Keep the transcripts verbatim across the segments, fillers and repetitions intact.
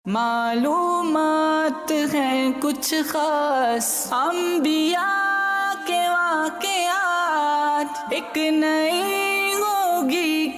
معلومات ہیں کچھ خاص انبیاء کے واقعات، ایک نئی ہوگی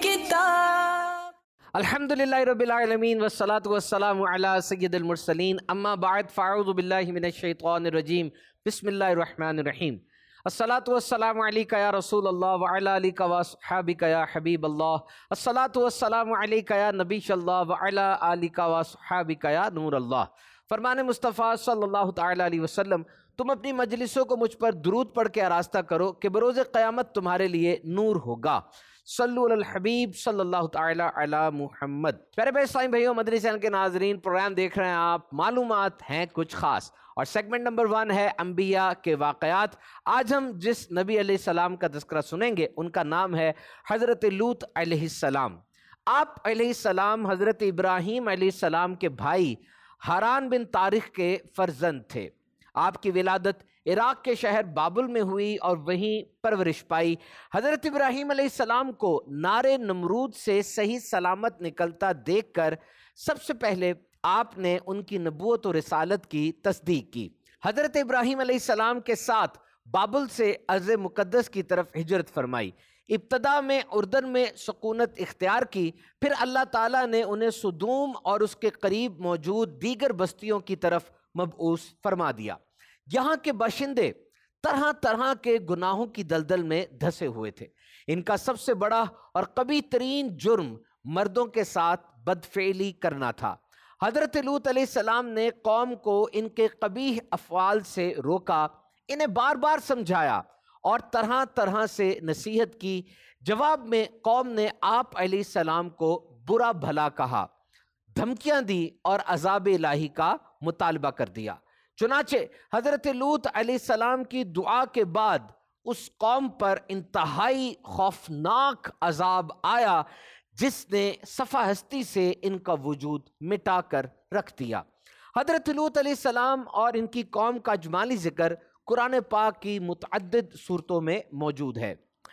کتاب۔ الحمدللہ رب العالمین والصلاة والسلام علی سید المرسلین، اما بعد فاعوذ باللہ من الشیطان الرجیم، بسم اللہ الرحمن الرحیم۔ الصلاة والسلام علیکہ یا رسول اللہ وعلی آلکہ واصحابکہ یا حبیب اللہ، الصلاة والسلام علیکہ یا نبی اللہ وعلی آلکہ واصحابکہ یا نور اللہ۔ فرمان مصطفیٰ صلی اللہ تعالیٰ علیہ وسلم، تم اپنی مجلسوں کو مجھ پر درود پڑھ کے آراستہ کرو کہ بروز قیامت تمہارے لیے نور ہوگا۔ صلو علی الحبیب صلی اللہ تعالی علی محمد۔ پیارے پیارے اسلامی بھائیوں، مدنی چینل کے ناظرین، پروگرام دیکھ رہے ہیں آپ معلومات ہیں کچھ خاص، اور سیگمنٹ نمبر ون ہے انبیاء کے واقعات۔ آج ہم جس نبی علیہ السلام کا تذکرہ سنیں گے ان کا نام ہے حضرت لوط علیہ السلام۔ آپ علیہ السلام حضرت ابراہیم علیہ السلام کے بھائی حاران بن طارق کے فرزند تھے۔ آپ کی ولادت عراق کے شہر بابل میں ہوئی اور وہیں پرورش پائی۔ حضرت ابراہیم علیہ السلام کو نار نمرود سے صحیح سلامت نکلتا دیکھ کر سب سے پہلے آپ نے ان کی نبوت و رسالت کی تصدیق کی۔ حضرت ابراہیم علیہ السلام کے ساتھ بابل سے ارض مقدس کی طرف ہجرت فرمائی۔ ابتدا میں اردن میں سکونت اختیار کی، پھر اللہ تعالیٰ نے انہیں سدوم اور اس کے قریب موجود دیگر بستیوں کی طرف مبعوث فرما دیا۔ یہاں کے باشندے طرح طرح کے گناہوں کی دلدل میں دھسے ہوئے تھے۔ ان کا سب سے بڑا اور قبیح ترین جرم مردوں کے ساتھ بدفعلی کرنا تھا۔ حضرت لوط علیہ السلام نے قوم کو ان کے قبیح افعال سے روکا، انہیں بار بار سمجھایا اور طرح طرح سے نصیحت کی۔ جواب میں قوم نے آپ علیہ السلام کو برا بھلا کہا، دھمکیاں دی اور عذاب الہی کا مطالبہ کر دیا۔ چنانچہ حضرت لوط علیہ السلام کی دعا کے بعد اس قوم پر انتہائی خوفناک عذاب آیا جس نے صفحہ ہستی سے ان کا وجود مٹا کر رکھ دیا۔ حضرت لوط علیہ السلام اور ان کی قوم کا اجمالی ذکر قرآن پاک کی متعدد صورتوں میں موجود ہے۔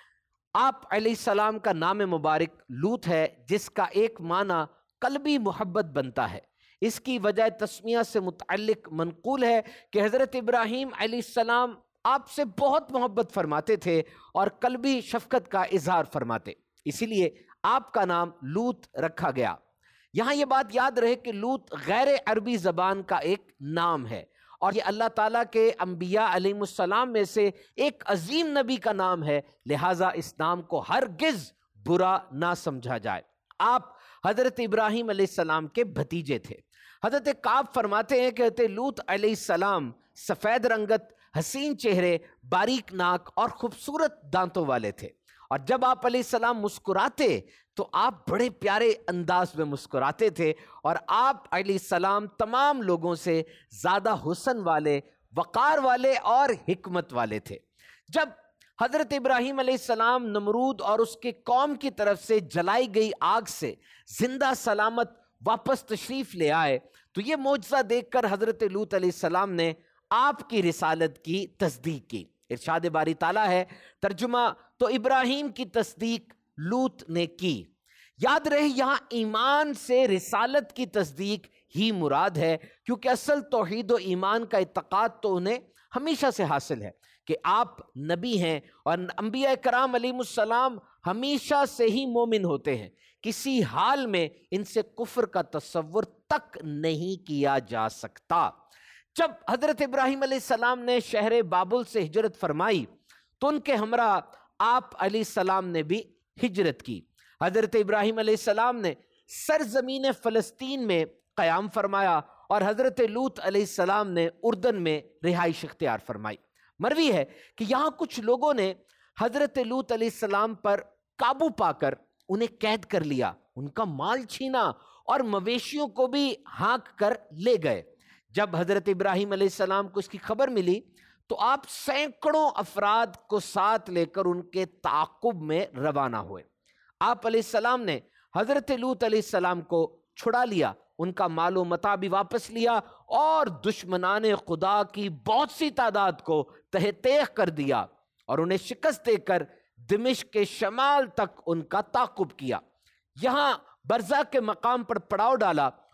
آپ علیہ السلام کا نام مبارک لوط ہے، جس کا ایک معنی قلبی محبت بنتا ہے۔ اس کی وجہ تسمیہ سے متعلق منقول ہے کہ حضرت ابراہیم علیہ السلام آپ سے بہت محبت فرماتے تھے اور قلبی شفقت کا اظہار فرماتے، اسی لیے آپ کا نام لوط رکھا گیا۔ یہاں یہ بات یاد رہے کہ لوط غیر عربی زبان کا ایک نام ہے، اور یہ اللہ تعالیٰ کے انبیاء علیہ السلام میں سے ایک عظیم نبی کا نام ہے، لہٰذا اس نام کو ہرگز برا نہ سمجھا جائے۔ آپ حضرت ابراہیم علیہ السلام کے بھتیجے تھے۔ حضرت کعب فرماتے ہیں کہ حضرت لوط علیہ السلام سفید رنگت، حسین چہرے، باریک ناک اور خوبصورت دانتوں والے تھے، اور جب آپ علیہ السلام مسکراتے تو آپ بڑے پیارے انداز میں مسکراتے تھے، اور آپ علیہ السلام تمام لوگوں سے زیادہ حسن والے، وقار والے اور حکمت والے تھے۔ جب حضرت ابراہیم علیہ السلام نمرود اور اس کے قوم کی طرف سے جلائی گئی آگ سے زندہ سلامت واپس تشریف لے آئے تو یہ معجزہ دیکھ کر حضرت لوط علیہ السلام نے آپ کی رسالت کی تصدیق کی۔ ارشاد باری تعالیٰ ہے، ترجمہ، تو ابراہیم کی تصدیق لوط نے کی۔ یاد رہے یہاں ایمان سے رسالت کی تصدیق ہی مراد ہے، کیونکہ اصل توحید و ایمان کا اعتقاد تو انہیں ہمیشہ سے حاصل ہے کہ آپ نبی ہیں، اور انبیاء کرام علیہ السلام ہمیشہ سے ہی مومن ہوتے ہیں، کسی حال میں ان سے کفر کا تصور تک نہیں کیا جا سکتا۔ جب حضرت ابراہیم علیہ السلام نے شہر بابل سے ہجرت فرمائی تو ان کے ہمراہ آپ علیہ السلام نے بھی ہجرت کی۔ حضرت ابراہیم علیہ السلام نے سرزمین فلسطین میں قیام فرمایا، اور حضرت لوط علیہ السلام نے اردن میں رہائش اختیار فرمائی۔ مروی ہے کہ یہاں کچھ لوگوں نے حضرت لوط علیہ السلام پر قابو پا کر انہیں قید کر لیا، ان کا مال چھینا اور مویشیوں کو بھی ہانک کر لے گئے۔ جب حضرت ابراہیم علیہ السلام کو اس کی خبر ملی تو آپ سینکڑوں افراد کو ساتھ لے کر ان کے تعاقب میں روانہ ہوئے۔ آپ علیہ السلام نے حضرت لوط علیہ السلام کو چھڑا لیا، ان کا مال و متاع بھی واپس لیا، اور دشمنان خدا کی بہت سی تعداد کو تہہ تیغ کر دیا اور انہیں شکست دے کر دمشق کے شمال تک ان کا تعاقب کیا۔ یہاں برزہ کے مقام پر پڑاؤ ڈالا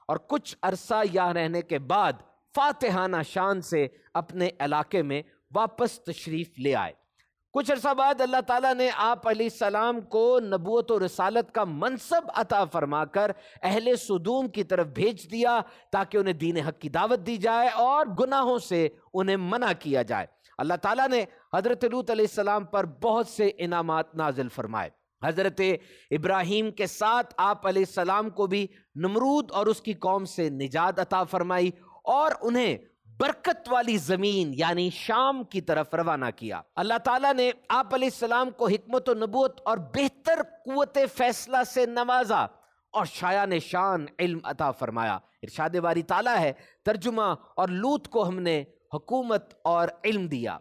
اور کچھ عرصہ یہاں رہنے کے بعد فاتحانہ شان سے اپنے علاقے میں واپس تشریف لے آئے۔ کچھ عرصہ بعد اللہ تعالیٰ نے آپ علیہ السلام کو نبوت و رسالت کا منصب عطا فرما کر اہل صدوم کی طرف بھیج دیا تاکہ انہیں دین حق کی دعوت دی جائے اور گناہوں سے انہیں منع کیا جائے۔ اللہ تعالیٰ نے حضرت لوط علیہ السلام پر بہت سے انعامات نازل فرمائے۔ حضرت ابراہیم کے ساتھ آپ علیہ السلام کو بھی نمرود اور اس کی قوم سے نجات عطا فرمائی اور انہیں برکت والی زمین یعنی شام کی طرف روانہ کیا۔ اللہ تعالیٰ نے آپ علیہ السلام کو حکمت و نبوت اور بہتر قوت فیصلہ سے نوازا اور شایان شان علم عطا فرمایا۔ ارشاد باری تعالیٰ ہے ترجمہ، اور لوط کو ہم نے حکومت اور علم دیا۔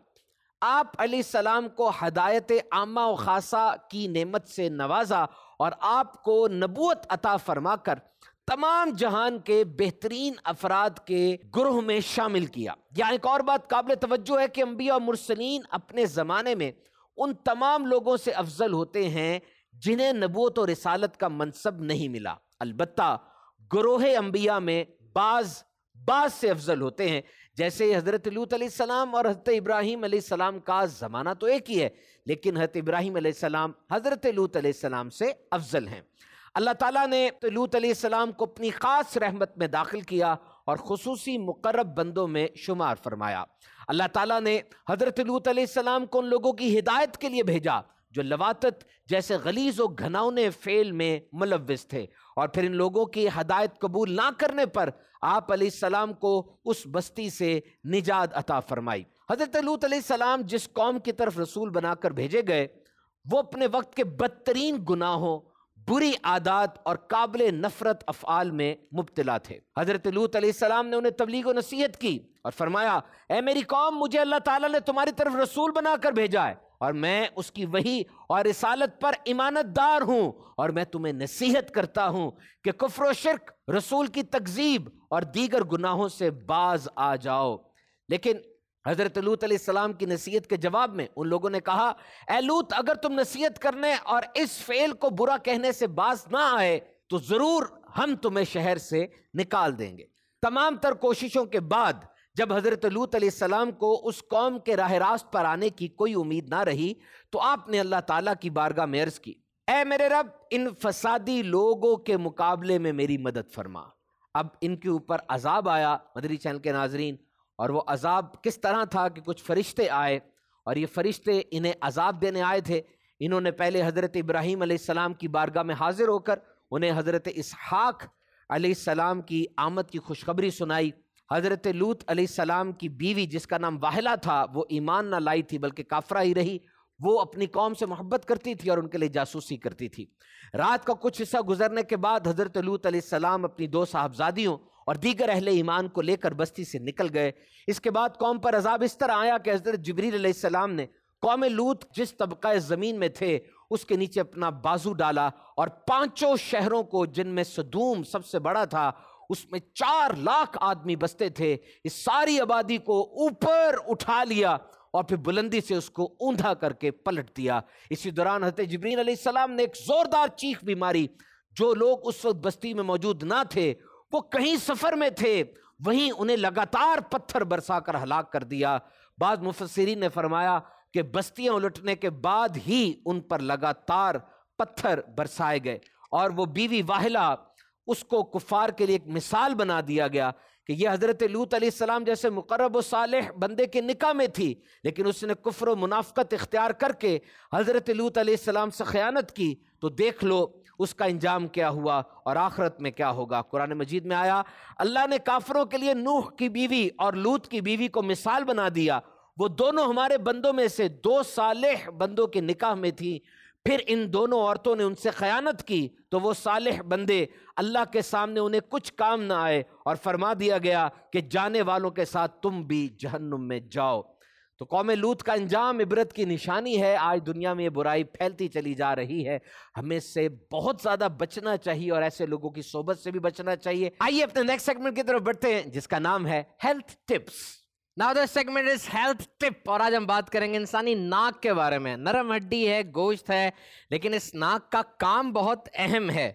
آپ علیہ السلام کو ہدایت عامہ و خاصہ کی نعمت سے نوازا اور آپ کو نبوت عطا فرما کر تمام جہان کے بہترین افراد کے گروہ میں شامل کیا۔ یہاں ایک اور بات قابل توجہ ہے کہ انبیاء اور مرسلین اپنے زمانے میں ان تمام لوگوں سے افضل ہوتے ہیں جنہیں نبوت و رسالت کا منصب نہیں ملا۔ البتہ گروہ انبیاء میں بعض بعض سے افضل ہوتے ہیں، جیسے حضرت لوط علیہ السلام اور حضرت ابراہیم علیہ السلام کا زمانہ تو ایک ہی ہے، لیکن حضرت ابراہیم علیہ السلام حضرت لوط علیہ السلام سے افضل ہیں۔ اللہ تعالیٰ نے لوط علیہ السلام کو اپنی خاص رحمت میں داخل کیا اور خصوصی مقرب بندوں میں شمار فرمایا۔ اللہ تعالیٰ نے حضرت لوط علیہ السلام کو ان لوگوں کی ہدایت کے لیے بھیجا جو لواطت جیسے غلیظ و گھناؤنے فعل میں ملوث تھے، اور پھر ان لوگوں کی ہدایت قبول نہ کرنے پر آپ علیہ السلام کو اس بستی سے نجات عطا فرمائی۔ حضرت لوط علیہ السلام جس قوم کی طرف رسول بنا کر بھیجے گئے وہ اپنے وقت کے بدترین گناہوں، بری عادات اور قابل نفرت افعال میں مبتلا تھے۔ حضرت لوط علیہ السلام نے انہیں تبلیغ و نصیحت کی اور فرمایا، اے میری قوم، مجھے اللہ تعالیٰ نے تمہاری طرف رسول بنا کر بھیجا ہے اور میں اس کی وحی اور رسالت پر امانت دار ہوں، اور میں تمہیں نصیحت کرتا ہوں کہ کفر و شرک، رسول کی تکذیب اور دیگر گناہوں سے باز آ جاؤ۔ لیکن حضرت لوط علیہ السلام کی نصیحت کے جواب میں ان لوگوں نے کہا، اے لوط، اگر تم نصیحت کرنے اور اس فعل کو برا کہنے سے باز نہ آئے تو ضرور ہم تمہیں شہر سے نکال دیں گے۔ تمام تر کوششوں کے بعد جب حضرت لوط علیہ السلام کو اس قوم کے راہ راست پر آنے کی کوئی امید نہ رہی تو آپ نے اللہ تعالیٰ کی بارگاہ میں عرض کی، اے میرے رب، ان فسادی لوگوں کے مقابلے میں میری مدد فرما۔ اب ان کے اوپر عذاب آیا مدری چینل کے ناظرین، اور وہ عذاب کس طرح تھا کہ کچھ فرشتے آئے اور یہ فرشتے انہیں عذاب دینے آئے تھے۔ انہوں نے پہلے حضرت ابراہیم علیہ السلام کی بارگاہ میں حاضر ہو کر انہیں حضرت اسحاق علیہ السلام کی آمد کی خوشخبری سنائی۔ حضرت لوط علیہ السلام کی بیوی جس کا نام واحلہ تھا وہ ایمان نہ لائی تھی بلکہ کافرہ ہی رہی۔ وہ اپنی قوم سے محبت کرتی تھی اور ان کے لیے جاسوسی کرتی تھی۔ رات کا کچھ حصہ گزرنے کے بعد حضرت لوط علیہ السلام اپنی دو صاحبزادیوں اور دیگر اہل ایمان کو لے کر بستی سے نکل گئے۔ اس کے بعد قوم پر عذاب اس طرح آیا کہ حضرت جبریل علیہ السلام نے قوم لوط جس طبقہ زمین میں تھے اس کے نیچے اپنا بازو ڈالا اور پانچوں شہروں کو، جن میں صدوم سب سے بڑا تھا، اس میں چار لاکھ آدمی بستے تھے، اس ساری آبادی کو اوپر اٹھا لیا اور پھر بلندی سے اس کو اوندھا کر کے پلٹ دیا۔ اسی دوران حضرت جبریل علیہ السلام نے ایک زوردار چیخ بھی ماری۔ جو لوگ اس وقت بستی میں موجود نہ تھے وہ کہیں سفر میں تھے، وہیں انہیں لگاتار پتھر برسا کر ہلاک کر دیا۔ بعض مفسرین نے فرمایا کہ بستیاں الٹنے کے بعد ہی ان پر لگاتار پتھر برسائے گئے، اور وہ بیوی واحلہ اس کو کفار کے لیے ایک مثال بنا دیا گیا کہ یہ حضرت لوط علیہ السلام جیسے مقرب و صالح بندے کے نکاح میں تھی، لیکن اس نے کفر و منافقت اختیار کر کے حضرت لوط علیہ السلام سے خیانت کی، تو دیکھ لو اس کا انجام کیا ہوا اور آخرت میں کیا ہوگا۔ قرآن مجید میں آیا، اللہ نے کافروں کے لیے نوح کی بیوی اور لوط کی بیوی کو مثال بنا دیا، وہ دونوں ہمارے بندوں میں سے دو صالح بندوں کے نکاح میں تھی، پھر ان دونوں عورتوں نے ان سے خیانت کی تو وہ صالح بندے اللہ کے سامنے انہیں کچھ کام نہ آئے، اور فرما دیا گیا کہ جانے والوں کے ساتھ تم بھی جہنم میں جاؤ۔ تو قوم لوط کا انجام عبرت کی نشانی ہے۔ آج دنیا میں یہ برائی پھیلتی چلی جا رہی ہے، ہمیں سے بہت زیادہ بچنا چاہیے اور ایسے لوگوں کی صحبت سے بھی بچنا چاہیے۔ آئیے اپنے نیکسٹ سیگمنٹ کی طرف بڑھتے ہیں جس کا نام ہے health tips. Now the segment is health tip، اور آج ہم بات کریں گے انسانی ناک کے بارے میں۔ نرم ہڈی ہے، گوشت ہے، لیکن اس ناک کا کام بہت اہم ہے۔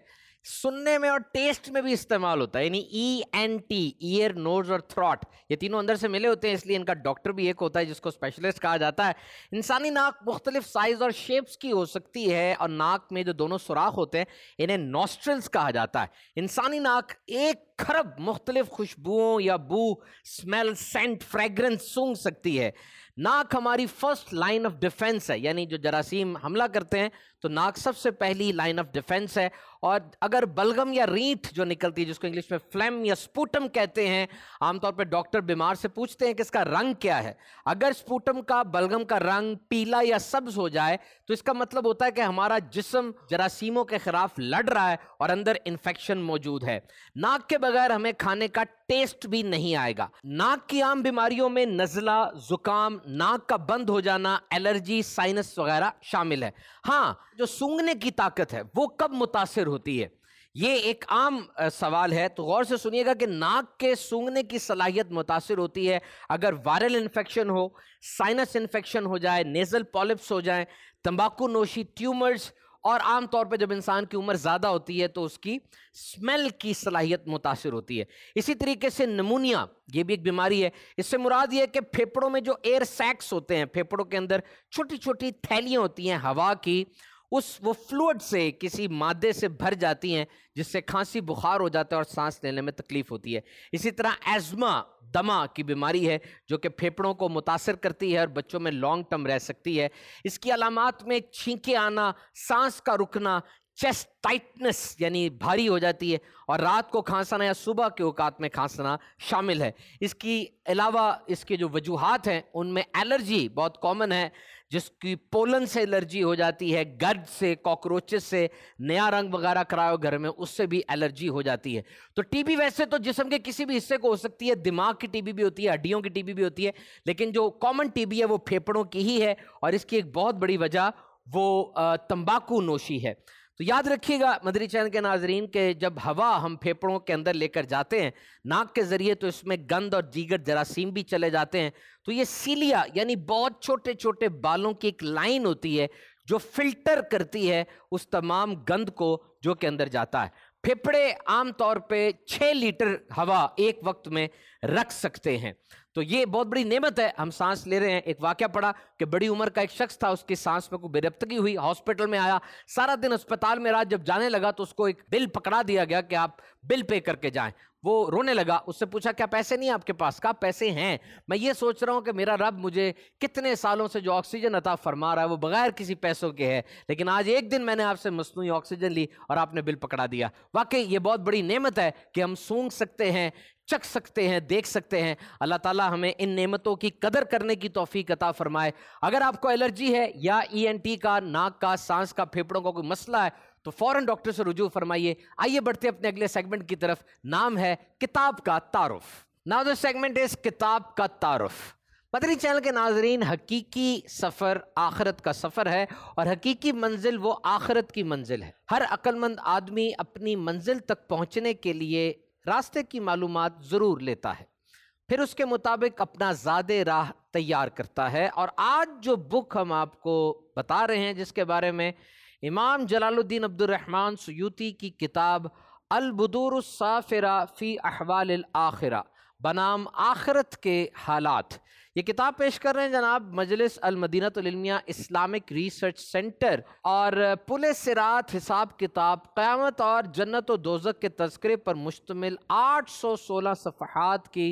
سننے میں اور ٹیسٹ میں بھی استعمال ہوتا ہے، یعنی E N T, ear, nose اور تھروٹ، یہ تینوں اندر سے ملے ہوتے ہیں، اس لیے ان کا ڈاکٹر بھی ایک ہوتا ہے جس کو اسپیشلسٹ کہا جاتا ہے۔ انسانی ناک مختلف سائز اور شیپس کی ہو سکتی ہے، اور ناک میں جو دونوں سوراخ ہوتے ہیں انہیں نوسٹرلز کہا جاتا ہے۔ انسانی ناک ایک کھرب مختلف خوشبوؤں یا بو، اسمیل، سینٹ، فریگرنس سونگھ سکتی ہے۔ ناک ہماری فرسٹ لائن آف ڈیفنس ہے، یعنی جو جراثیم حملہ کرتے ہیں تو ناک سب سے پہلی لائن آف ڈیفنس ہے، اور اگر بلغم یا ریٹھ جو نکلتی ہے جس کو انگلش میں فلیم یا سپوٹم کہتے ہیں، عام طور پہ ڈاکٹر بیمار سے پوچھتے ہیں کہ اس کا رنگ کیا ہے۔ اگر سپوٹم کا، بلغم کا رنگ پیلا یا سبز ہو جائے تو اس کا مطلب ہوتا ہے کہ ہمارا جسم جراثیموں کے خلاف لڑ رہا ہے اور اندر انفیکشن موجود ہے۔ ناک کے بغیر ہمیں کھانے کا ٹیسٹ بھی نہیں آئے گا۔ ناک کی عام بیماریوں میں نزلہ، زکام، ناک کا بند ہو جانا، الرجی، سائنس وغیرہ شامل ہے۔ ہاں، جو سونگھنے کی طاقت ہے وہ کب متاثر ہوتی ہے، یہ ایک عام سوال ہے، تو غور سے سنیے گا کہ ناک کے سونگھنے کی صلاحیت متاثر ہوتی ہے اگر وائرل انفیکشن ہو، سائنس انفیکشن ہو جائے، نیزل پالپس ہو جائیں، تمباکو نوشی، ٹیومرز، اور عام طور پہ جب انسان کی عمر زیادہ ہوتی ہے تو اس کی اسمیل کی صلاحیت متاثر ہوتی ہے۔ اسی طریقے سے نمونیا، یہ بھی ایک بیماری ہے، اس سے مراد یہ ہے کہ پھیپھڑوں میں جو ایئر سیکس ہوتے ہیں، پھیپھڑوں کے اندر چھوٹی چھوٹی تھیلیاں ہوتی ہیں ہوا کی، اس وہ فلوئڈ سے، کسی مادے سے بھر جاتی ہیں جس سے کھانسی، بخار ہو جاتا ہے اور سانس لینے میں تکلیف ہوتی ہے۔ اسی طرح ایزما، دمہ کی بیماری ہے جو کہ پھیپھڑوں کو متاثر کرتی ہے اور بچوں میں لانگ ٹرم رہ سکتی ہے۔ اس کی علامات میں چھینکیں آنا، سانس کا رکنا، چیسٹ ٹائٹنس یعنی بھاری ہو جاتی ہے، اور رات کو کھانسنا یا صبح کے اوقات میں کھانسنا شامل ہے۔ اس کی علاوہ اس کے جو وجوہات ہیں ان میں الرجی بہت کامن ہے، جس کی پولن سے الرجی ہو جاتی ہے، گرد سے، کاکروچز سے، نیا رنگ وغیرہ کراؤ گھر میں اس سے بھی الرجی ہو جاتی ہے۔ تو ٹی بی ویسے تو جسم کے کسی بھی حصے کو ہو سکتی ہے، دماغ کی ٹی بی بھی ہوتی ہے، ہڈیوں کی ٹی بی بھی ہوتی ہے، لیکن جو کامن ٹی بی ہے وہ پھیپھڑوں کی ہی ہے، اور اس کی ایک بہت بڑی وجہ وہ تمباکو نوشی ہے۔ تو یاد رکھیے گا مدری چینل کے ناظرین کہ جب ہوا ہم پھیپھڑوں کے اندر لے کر جاتے ہیں ناک کے ذریعے تو اس میں گند اور دیگر جراثیم بھی چلے جاتے ہیں، تو یہ سیلیا یعنی بہت چھوٹے چھوٹے بالوں کی ایک لائن ہوتی ہے جو فلٹر کرتی ہے اس تمام گند کو جو کہ اندر جاتا ہے۔ پھیپھڑے عام طور پہ چھ لیٹر ہوا ایک وقت میں رکھ سکتے ہیں، تو یہ بہت بڑی نعمت ہے، ہم سانس لے رہے ہیں۔ ایک واقعہ پڑا کہ بڑی عمر کا ایک شخص تھا، اس کی سانس میں کوئی بے ربطگی ہوئی، ہاسپٹل میں آیا، سارا دن اسپتال میں رہا، جب جانے لگا تو اس کو ایک بل پکڑا دیا گیا کہ آپ بل پے کر کے جائیں۔ وہ رونے لگا، اس سے پوچھا کیا پیسے نہیں آپ کے پاس؟ کہا پیسے ہیں، میں یہ سوچ رہا ہوں کہ میرا رب مجھے کتنے سالوں سے جو آکسیجن عطا فرما رہا ہے وہ بغیر کسی پیسوں کے ہے، لیکن آج ایک دن میں نے آپ سے مصنوعی آکسیجن لی اور آپ نے بل پکڑا دیا۔ واقعی یہ بہت بڑی نعمت ہے کہ ہم سونگھ سکتے ہیں، چکھ سکتے ہیں، دیکھ سکتے ہیں۔ اللہ تعالیٰ ہمیں ان نعمتوں کی قدر کرنے کی توفیق عطا فرمائے۔ اگر آپ کو الرجی ہے یا ای این ٹی کا، ناک کا، سانس کا، پھیپھڑوں کا کوئی مسئلہ ہے تو فوراً ڈاکٹر سے رجوع فرمائیے۔ آئیے بڑھتے اپنے اگلے سیگمنٹ کی طرف، نام ہے کتاب کا تعارف۔ ناؤ دی سیگمنٹ از کتاب کا تعارف۔ مدنی چینل کے ناظرین، حقیقی سفر آخرت کا سفر ہے، اور حقیقی منزل وہ آخرت کی منزل ہے۔ ہر عقل مند آدمی اپنی منزل تک پہنچنے کے لیے راستے کی معلومات ضرور لیتا ہے، پھر اس کے مطابق اپنا زاد راہ تیار کرتا ہے۔ اور آج جو بک ہم آپ کو بتا رہے ہیں جس کے بارے میں، امام جلال الدین عبد الرحمن سیوطی کی کتاب البدور الصافرہ فی احوال الآخرہ بنام آخرت کے حالات، یہ کتاب پیش کر رہے ہیں جناب مجلس المدینہ العلمیہ اسلامک ریسرچ سینٹر، اور پل صراط، حساب کتاب، قیامت اور جنت و دوزخ کے تذکرے پر مشتمل آٹھ سو سولہ صفحات کی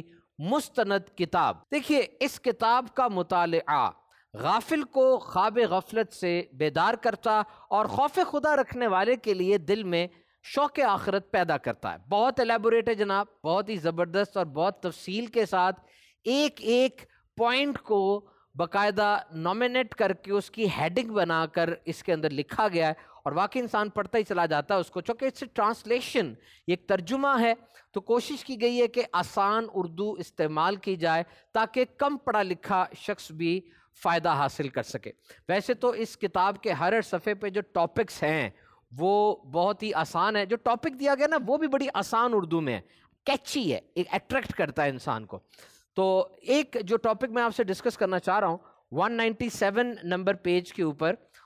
مستند کتاب۔ دیکھیے، اس کتاب کا مطالعہ غافل کو خواب غفلت سے بیدار کرتا اور خوف خدا رکھنے والے کے لیے دل میں شوق آخرت پیدا کرتا ہے۔ بہت ایلیبوریٹ ہے جناب، بہت ہی زبردست اور بہت تفصیل کے ساتھ ایک ایک پوائنٹ کو باقاعدہ نومینیٹ کر کے اس کی ہیڈنگ بنا کر اس کے اندر لکھا گیا ہے، اور واقعی انسان پڑھتا ہی چلا جاتا ہے اس کو، چونکہ اس سے ٹرانسلیشن ایک ترجمہ ہے، تو کوشش کی گئی ہے کہ آسان اردو استعمال کی جائے تاکہ کم پڑھا لکھا شخص بھی فائدہ حاصل کر سکے۔ ویسے تو اس کتاب کے ہر ہر صفحے پہ جو ٹاپکس ہیں وہ بہت ہی آسان ہے، جو ٹاپک دیا گیا نا وہ بھی بڑی آسان اردو میں ہے، کیچی ہے، ایک اٹریکٹ کرتا ہے انسان کو۔ تو ایک جو ٹاپک میں آپ سے ڈسکس کرنا چاہ رہا ہوں ایک سو سینتاسی نمبر پیج کے اوپر،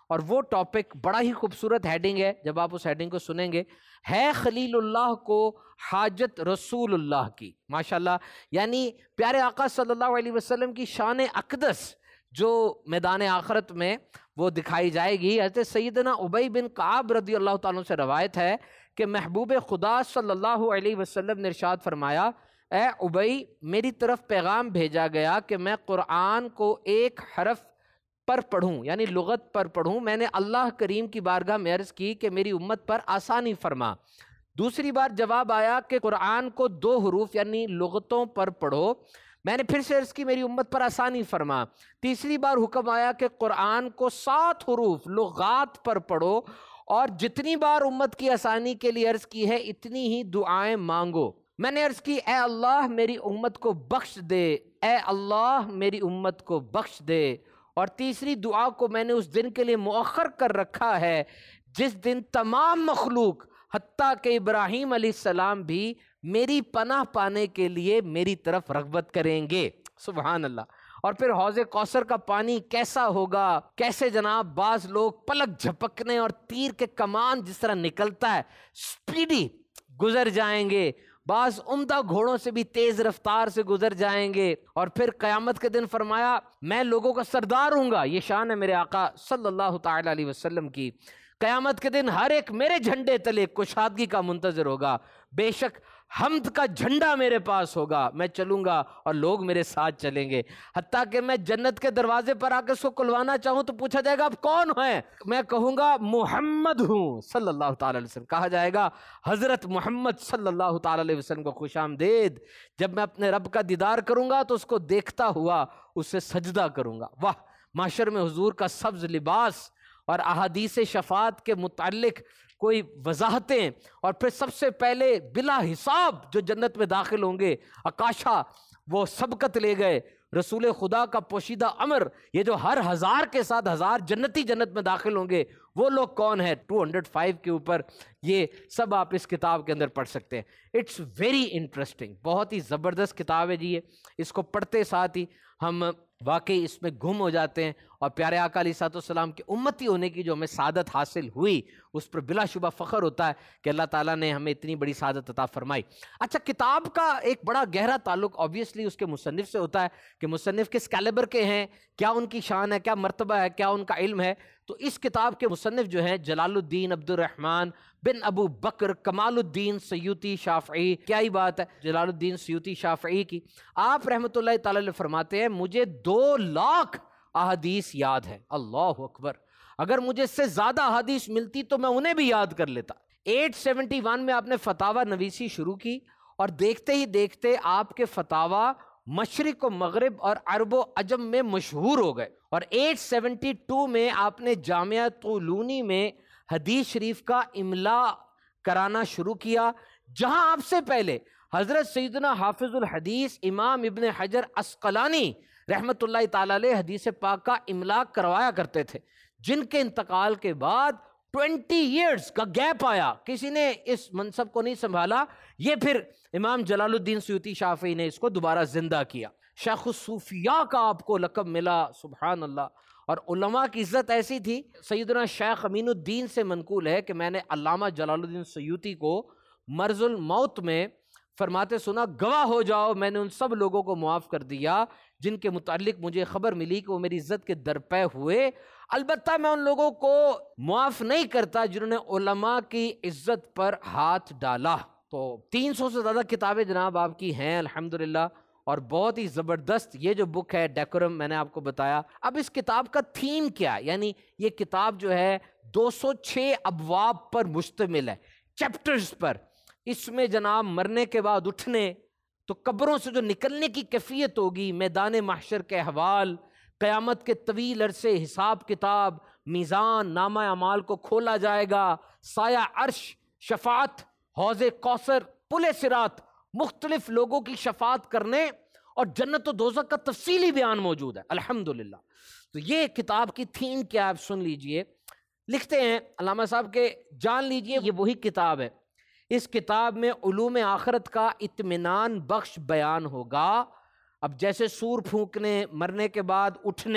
اور وہ ٹاپک بڑا ہی خوبصورت ہیڈنگ ہے، جب آپ اس ہیڈنگ کو سنیں گے، ہے خلیل اللہ کو حاجت رسول اللہ کی. ماشاءاللہ، یعنی پیارے آقا صلی اللہ علیہ وسلم کی شان اقدس جو میدان آخرت میں وہ دکھائی جائے گی. حضرت سیدنا ابی بن کعب رضی اللہ تعالیٰ سے روایت ہے کہ محبوب خدا صلی اللہ علیہ وسلم نے ارشاد فرمایا، اے ابی، میری طرف پیغام بھیجا گیا کہ میں قرآن کو ایک حرف پر پڑھوں، یعنی لغت پر پڑھوں. میں نے اللہ کریم کی بارگاہ میں عرض کی کہ میری امت پر آسانی فرما. دوسری بار جواب آیا کہ قرآن کو دو حروف یعنی لغتوں پر پڑھو. میں نے پھر سے عرض کی میری امت پر آسانی فرما. تیسری بار حکم آیا کہ قرآن کو سات حروف لغات پر پڑھو، اور جتنی بار امت کی آسانی کے لیے عرض کی ہے اتنی ہی دعائیں مانگو. میں نے عرض کی، اے اللہ میری امت کو بخش دے، اے اللہ میری امت کو بخش دے. اور تیسری دعا کو میں نے اس دن کے لیے مؤخر کر رکھا ہے جس دن تمام مخلوق حتیٰ کہ ابراہیم علیہ السلام بھی میری پناہ پانے کے لیے میری طرف رغبت کریں گے. سبحان اللہ. اور پھر حوض کوثر کا پانی کیسا ہوگا، کیسے جناب بعض لوگ پلک جھپکنے اور تیر کے کمان جس طرح نکلتا ہے سپیڈی گزر جائیں گے، بعض عمدہ گھوڑوں سے بھی تیز رفتار سے گزر جائیں گے. اور پھر قیامت کے دن فرمایا میں لوگوں کا سردار ہوں گا. یہ شان ہے میرے آقا صلی اللہ تعالی علیہ وسلم کی. قیامت کے دن ہر ایک میرے جھنڈے تلے کشادگی کا منتظر ہوگا. بے شک حمد کا جھنڈا میرے پاس ہوگا، میں چلوں گا اور لوگ میرے ساتھ چلیں گے. حتیٰ کہ میں جنت کے دروازے پر آ کے اس کو کھلوانا چاہوں تو پوچھا جائے گا آپ کون ہیں؟ میں کہوں گا محمد ہوں صلی اللہ تعالی علیہ وسلم. کہا جائے گا حضرت محمد صلی اللہ تعالی علیہ وسلم کو خوش آمدید. جب میں اپنے رب کا دیدار کروں گا تو اس کو دیکھتا ہوا اس سے سجدہ کروں گا. واہ، معاشر میں حضور کا سبز لباس اور احادیث شفاعت کے متعلق کوئی وضاحتیں، اور پھر سب سے پہلے بلا حساب جو جنت میں داخل ہوں گے اکاشا وہ سبقت لے گئے، رسول خدا کا پوشیدہ امر، یہ جو ہر ہزار کے ساتھ ہزار جنتی جنت میں داخل ہوں گے وہ لوگ کون ہیں؟ دو سو پانچ کے اوپر یہ سب آپ اس کتاب کے اندر پڑھ سکتے ہیں. اٹس ویری انٹرسٹنگ، بہت ہی زبردست کتاب ہے جی. یہ اس کو پڑھتے ساتھ ہی ہم واقعی اس میں گم ہو جاتے ہیں، اور پیارے آقا علیہ الصلوۃ والسلام کے امتی ہونے کی جو ہمیں سعادت حاصل ہوئی اس پر بلا شبہ فخر ہوتا ہے کہ اللہ تعالیٰ نے ہمیں اتنی بڑی سعادت عطا فرمائی. اچھا، کتاب کا ایک بڑا گہرا تعلق آبویسلی اس کے مصنف سے ہوتا ہے کہ مصنف کس کیلیبر کے ہیں، کیا ان کی شان ہے، کیا مرتبہ ہے، کیا ان کا علم ہے. تو اس کتاب کے مصنف جو ہیں جلال الدین عبد الرحمن بن ابو بکر کمال الدین سیوطی شافعی. کیا ہی بات ہے جلال الدین سیوطی شافعی کی. آپ رحمۃ اللہ تعالی علیہ فرماتے ہیں مجھے دو لاکھ احادیث یاد ہے. اللہ اکبر، اگر مجھے اس سے زیادہ احادیث ملتی تو میں انہیں بھی یاد کر لیتا. آٹھ سو اکہتر میں آپ نے فتاوی نویسی شروع کی، اور دیکھتے ہی دیکھتے آپ کے فتاوی مشرق و مغرب اور عرب و عجم میں مشہور ہو گئے. اور آٹھ سو بہتر میں آپ نے جامعہ طولونی میں حدیث شریف کا املا کرانا شروع کیا، جہاں آپ سے پہلے حضرت سیدنا حافظ الحدیث امام ابن حجر عسقلانی رحمۃ اللہ تعالی علیہ حدیث پاک کا املا کروایا کرتے تھے، جن کے انتقال کے بعد ٹوینٹی ایئرز کا گیپ آیا، کسی نے اس منصب کو نہیں سنبھالا. یہ پھر امام جلال الدین سیوطی شافعی نے اس کو دوبارہ زندہ کیا. شیخ الصوفیاء کا آپ کو لقب ملا، سبحان اللہ. اور علماء کی عزت ایسی تھی، سیدنا شیخ امین الدین سے منقول ہے کہ میں نے علامہ جلال الدین سیوطی کو مرض الموت میں فرماتے سنا، گواہ ہو جاؤ میں نے ان سب لوگوں کو معاف کر دیا جن کے متعلق مجھے خبر ملی کہ وہ میری عزت کے درپے ہوئے، البتہ میں ان لوگوں کو معاف نہیں کرتا جنہوں نے علماء کی عزت پر ہاتھ ڈالا. تو تین سو سے زیادہ کتابیں جناب آپ کی ہیں الحمدللہ، اور بہت ہی زبردست یہ جو بک ہے ڈیکورم میں نے آپ کو بتایا. اب اس کتاب کا تھیم کیا ہے؟ یعنی یہ کتاب جو ہے دو سو چھ ابواب پر مشتمل ہے، چیپٹرز پر. اس میں جناب مرنے کے بعد اٹھنے، تو قبروں سے جو نکلنے کی کیفیت ہوگی، میدان محشر کے احوال، قیامت کے طویل عرصے حساب کتاب، میزان، نامہ اعمال کو کھولا جائے گا، سایہ عرش، شفاعت، حوض کوثر، پل صراط، مختلف لوگوں کی شفاعت کرنے، اور جنت و دوزخ کا تفصیلی بیان موجود ہے الحمدللہ. تو یہ کتاب کی تھیم کیا آپ سن لیجئے. لکھتے ہیں علامہ صاحب کہ جان لیجئے یہ وہی کتاب ہے، اس کتاب میں علوم آخرت کا اطمینان بخش بیان ہوگا. اب جیسے سور پھونکنے، مرنے کے بعد اٹھنے،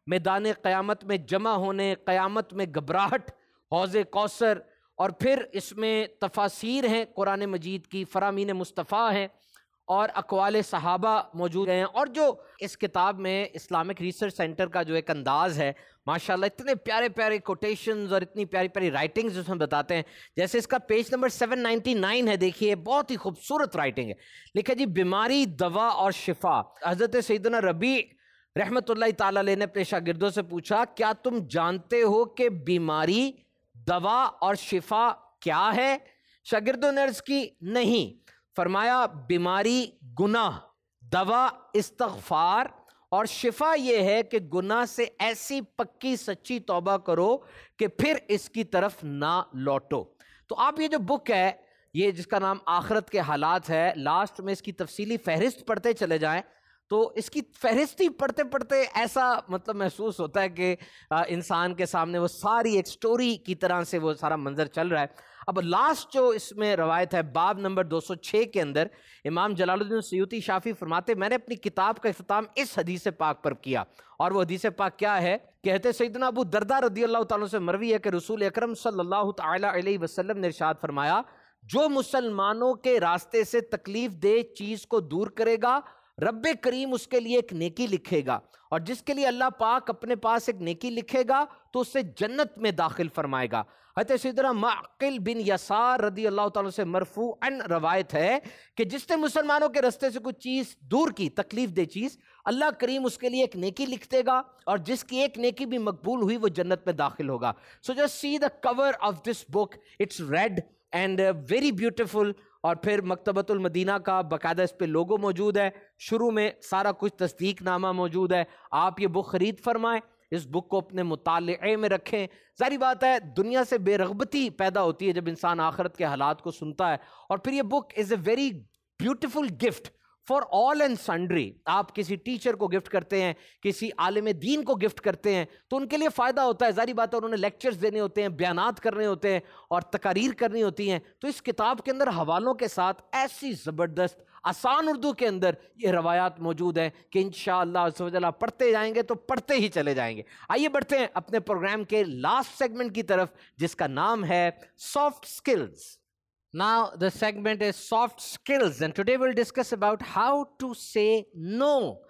میدان قیامت میں جمع ہونے، قیامت میں گھبراہٹ، حوض کوثر، اور پھر اس میں تفاسیر ہیں قرآن مجید کی، فرامین مصطفیٰ ہیں، اور اقوال صحابہ موجود ہیں، اور جو اس کتاب میں اسلامک ریسرچ سینٹر کا جو ایک انداز ہے ماشاءاللہ، اتنے پیارے پیارے کوٹیشنز اور اتنی پیاری پیاری رائٹنگز اس میں بتاتے ہیں. جیسے اس کا page number seven ninety nine ہے، دیکھیے بہت ہی خوبصورت رائٹنگ ہے. لکھا جی بیماری، دوا اور شفا. حضرت سیدنا ربیع رحمۃ اللہ تعالیٰ علیہ نے اپنے شاگردوں سے پوچھا کیا تم جانتے ہو کہ بیماری، دوا اور شفا کیا ہے؟ شاگردوں نے عرض کی نہیں. فرمایا بیماری گناہ، دوا استغفار، اور شفا یہ ہے کہ گناہ سے ایسی پکی سچی توبہ کرو کہ پھر اس کی طرف نہ لوٹو. تو آپ یہ جو بک ہے، یہ جس کا نام آخرت کے حالات ہے، لاسٹ میں اس کی تفصیلی فہرست پڑھتے چلے جائیں تو اس کی فہرست ہی پڑھتے پڑھتے ایسا مطلب محسوس ہوتا ہے کہ انسان کے سامنے وہ ساری ایک سٹوری کی طرح سے وہ سارا منظر چل رہا ہے. اب لاسٹ جو اس میں روایت ہے باب نمبر دو سو چھ کے اندر، امام جلال الدین سیوطی شافعی فرماتے میں نے اپنی کتاب کا اختتام اس حدیث پاک پر کیا، اور وہ حدیث پاک کیا ہے؟ کہتے سیدنا ابو درداء رضی اللہ تعالیٰ سے مروی ہے کہ رسول اکرم صلی اللہ تعالیٰ علیہ وسلم نے ارشاد فرمایا جو مسلمانوں کے راستے سے تکلیف دہ چیز کو دور کرے گا رب کریم اس کے لیے ایک نیکی لکھے گا، اور جس کے لیے اللہ پاک اپنے پاس ایک نیکی لکھے گا تو اسے جنت میں داخل فرمائے گا. حضرت سیدنا معقل بن یسار رضی اللہ تعالیٰ سے مرفوعاً روایت ہے کہ جس نے مسلمانوں کے راستے سے کچھ چیز دور کی، تکلیف دہ چیز، اللہ کریم اس کے لیے ایک نیکی لکھ دے گا، اور جس کی ایک نیکی بھی مقبول ہوئی وہ جنت میں داخل ہوگا. So just see the cover of this book, it's red and very beautiful. اور پھر مکتبۃ المدینہ کا باقاعدہ اس پہ لوگو موجود ہے، شروع میں سارا کچھ تصدیق نامہ موجود ہے. آپ یہ بک خرید فرمائیں، اس بک کو اپنے مطالعے میں رکھیں. ظاہری بات ہے دنیا سے بے رغبتی پیدا ہوتی ہے جب انسان آخرت کے حالات کو سنتا ہے، اور پھر یہ book is a very beautiful gift for all and sundry. آپ کسی ٹیچر کو گفٹ کرتے ہیں، کسی عالم دین کو گفٹ کرتے ہیں تو ان کے لیے فائدہ ہوتا ہے. ظاہری بات ہے انہوں نے لیکچرز دینے ہوتے ہیں، بیانات کرنے ہوتے ہیں اور تقاریر کرنی ہوتی ہیں، تو اس کتاب کے اندر حوالوں کے ساتھ ایسی زبردست آسان اردو کے اندر یہ روایات موجود ہیں کہ انشاءاللہ عز و جل پڑھتے جائیں گے تو پڑھتے ہی چلے جائیں گے. آئیے بڑھتے ہیں اپنے پروگرام کے لاسٹ سیگمنٹ کی طرف جس کا نام ہے soft skills. Now the segment is soft skills and today we'll discuss about how to say no.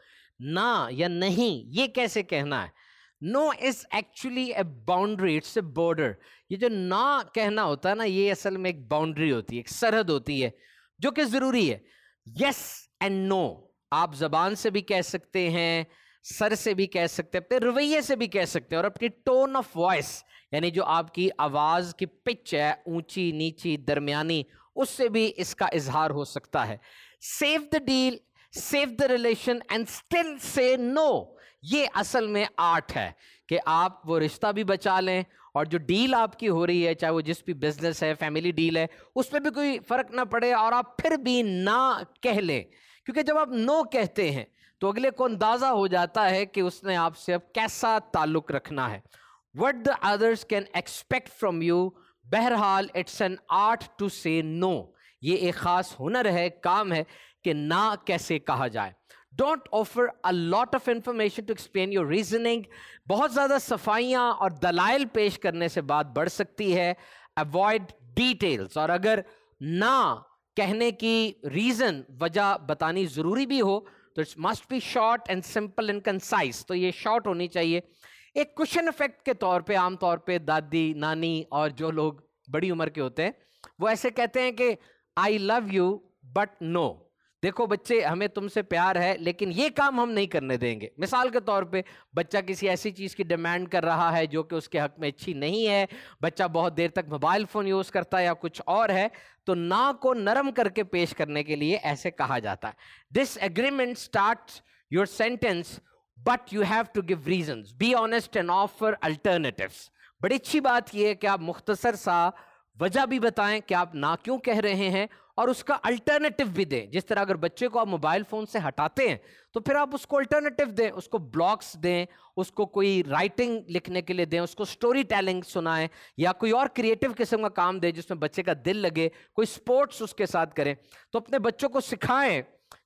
نا یا نہیں یہ کیسے کہنا ہے. No is actually a boundary, it's a border. یہ جو نا کہنا ہوتا ہے نا یہ اصل میں ایک باؤنڈری ہوتی ہے، ایک سرحد ہوتی ہے جو کہ ضروری ہے. Yes and no آپ زبان سے بھی کہہ سکتے ہیں، سر سے بھی کہہ سکتے ہیں، اپنے رویے سے بھی کہہ سکتے ہیں، اور اپنی ٹون آف وائس یعنی جو آپ کی آواز کی پچ ہے، اونچی نیچی درمیانی، اس سے بھی اس کا اظہار ہو سکتا ہے. Save the deal, save the relation and still say no. یہ اصل میں آرٹ ہے کہ آپ وہ رشتہ بھی بچا لیں اور جو ڈیل آپ کی ہو رہی ہے چاہے وہ جس بھی بزنس ہے، فیملی ڈیل ہے، اس پہ بھی کوئی فرق نہ پڑے اور آپ پھر بھی نہ کہہ لیں. کیونکہ جب آپ نو کہتے ہیں تو اگلے کو اندازہ ہو جاتا ہے کہ اس نے آپ سے اب کیسا تعلق رکھنا ہے. What the others can expect from you. بہرحال it's an art to say no. یہ ایک خاص ہنر ہے، کام ہے کہ نہ کیسے کہا جائے. Don't offer a lot of information to explain your reasoning. بہت زیادہ صفائیاں اور دلائل پیش کرنے سے بات بڑھ سکتی ہے. Avoid details. اور اگر نہ کہنے کی ریزن، وجہ بتانی ضروری بھی ہو تو it must be short and simple and concise. تو یہ شارٹ ہونی چاہیے. ایک کوشن افیکٹ کے طور پہ عام طور پہ دادی، نانی اور جو لوگ بڑی عمر کے ہوتے ہیں وہ ایسے کہتے ہیں کہ آئی لو یو بٹ نو. دیکھو بچے ہمیں تم سے پیار ہے لیکن یہ کام ہم نہیں کرنے دیں گے. مثال کے طور پہ بچہ کسی ایسی چیز کی ڈیمانڈ کر رہا ہے جو کہ اس کے حق میں اچھی نہیں ہے، بچہ بہت دیر تک موبائل فون یوز کرتا ہے یا کچھ اور ہے، تو نا کو نرم کر کے پیش کرنے کے لیے ایسے کہا جاتا ہے. This agreement starts your sentence but you have to give reasons. Be honest and offer alternatives. بڑی اچھی بات یہ ہے کہ آپ مختصر سا وجہ بھی بتائیں کہ آپ نہ کیوں کہہ رہے ہیں اور اس کا الٹرنیٹو بھی دیں. جس طرح اگر بچے کو آپ موبائل فون سے ہٹاتے ہیں تو پھر آپ اس کو الٹرنیٹو دیں، اس کو بلاگس دیں، اس کو کوئی رائٹنگ لکھنے کے لیے دیں، اس کو سٹوری ٹیلنگ سنائیں یا کوئی اور کریٹو قسم کا کام دیں جس میں بچے کا دل لگے، کوئی سپورٹس اس کے ساتھ کریں. تو اپنے بچوں کو سکھائیں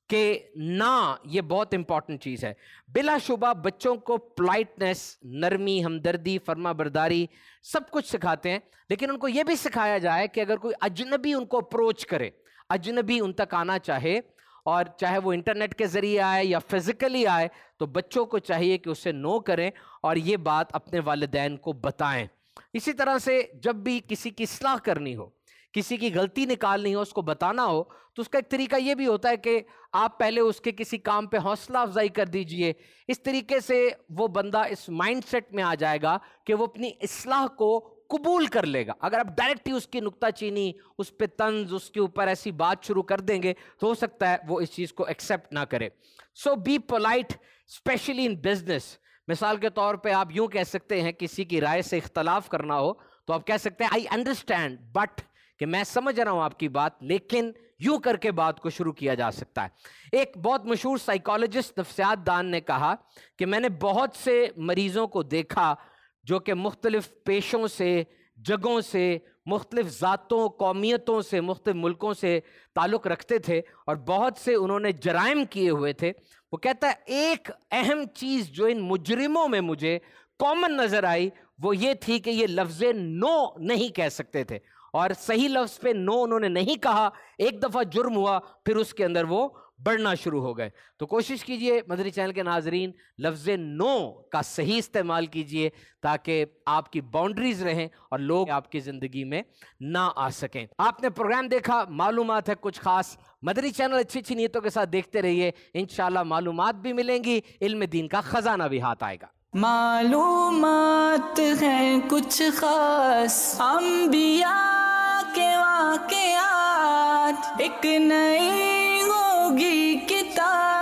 کہ نہ، یہ بہت امپورٹنٹ چیز ہے۔ بلا شبہ بچوں کو پولائٹنس، نرمی، ہمدردی، فرما برداری سب کچھ سکھاتے ہیں، لیکن ان کو یہ بھی سکھایا جائے کہ اگر کوئی اجنبی ان کو اپروچ کرے، اجنبی ان تک آنا چاہے، اور چاہے وہ انٹرنیٹ کے ذریعے آئے یا فزیکلی آئے، تو بچوں کو چاہیے کہ اسے نو کریں اور یہ بات اپنے والدین کو بتائیں۔ اسی طرح سے جب بھی کسی کی اصلاح کرنی ہو، کسی کی غلطی نکالنی ہو، اس کو بتانا ہو، تو اس کا ایک طریقہ یہ بھی ہوتا ہے کہ آپ پہلے اس کے کسی کام پہ حوصلہ افزائی کر دیجئے۔ اس طریقے سے وہ بندہ اس مائنڈ سیٹ میں آ جائے گا کہ وہ اپنی اصلاح کو قبول کر لے گا۔ اگر آپ ڈائریکٹ ہی اس کی نکتہ چینی، اس پہ طنز، اس کے اوپر ایسی بات شروع کر دیں گے تو ہو سکتا ہے وہ اس چیز کو ایکسیپٹ نہ کرے۔ So be polite especially in business. مثال کے طور پہ آپ یوں کہہ سکتے ہیں، کسی کی رائے سے اختلاف کرنا ہو تو آپ کہہ سکتے ہیں آئی انڈرسٹینڈ بٹ، کہ میں سمجھ رہا ہوں آپ کی بات، لیکن یوں کر کے بات کو شروع کیا جا سکتا ہے۔ ایک بہت مشہور سائیکالوجسٹ، نفسیات دان نے کہا کہ میں نے بہت سے مریضوں کو دیکھا جو کہ مختلف پیشوں سے، جگہوں سے، مختلف ذاتوں، قومیتوں سے، مختلف ملکوں سے تعلق رکھتے تھے، اور بہت سے انہوں نے جرائم کیے ہوئے تھے۔ وہ کہتا ہے ایک اہم چیز جو ان مجرموں میں مجھے کامن نظر آئی وہ یہ تھی کہ یہ لفظ نو نہیں کہہ سکتے تھے، اور صحیح لفظ پہ نو انہوں نے نہیں کہا۔ ایک دفعہ جرم ہوا، پھر اس کے اندر وہ بڑھنا شروع ہو گئے۔ تو کوشش کیجئے مدنی چینل کے ناظرین، لفظ نو کا صحیح استعمال کیجئے تاکہ آپ کی باؤنڈریز رہیں اور لوگ آپ کی زندگی میں نہ آ سکیں۔ آپ نے پروگرام دیکھا، معلومات ہے کچھ خاص، مدنی چینل اچھی اچھی نیتوں کے ساتھ دیکھتے رہیے، انشاءاللہ معلومات بھی ملیں گی، علم دین کا خزانہ بھی ہاتھ آئے گا۔ معلومات ہیں کچھ خاص، انبیاء کے واقعات، ایک نئی ہوگی کتاب۔